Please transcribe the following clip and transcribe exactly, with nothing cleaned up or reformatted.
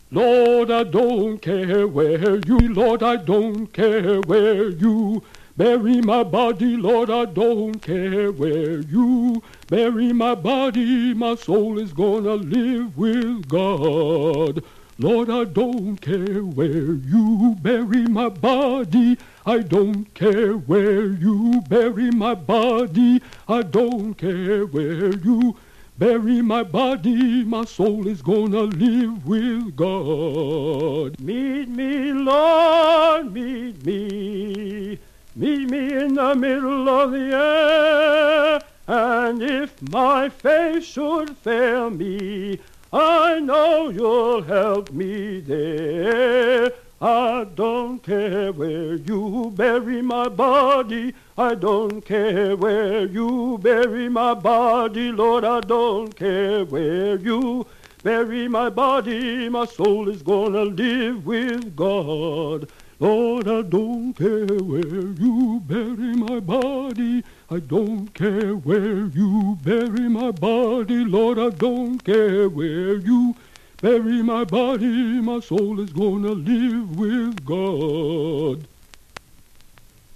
Lord, I don't care where you, Lord, I don't care where you bury my body, Lord, I don't care where you bury my body, my soul is gonna live with God. Lord, I don't care where you bury my body, I don't care where you bury my body, I don't care where you bury my body, my soul is gonna live with God. Meet me, Lord, meet me. Meet me in the middle of the air. And if my faith should fail me, I know you'll help me there. I don't care where you bury my body, I don't care where you bury my body, Lord, I don't care where you bury my body, my soul is gonna live with God. Lord, I don't care where you bury my body, I don't care where you bury my body, Lord, I don't care where you bury my body, my soul is gonna live with God.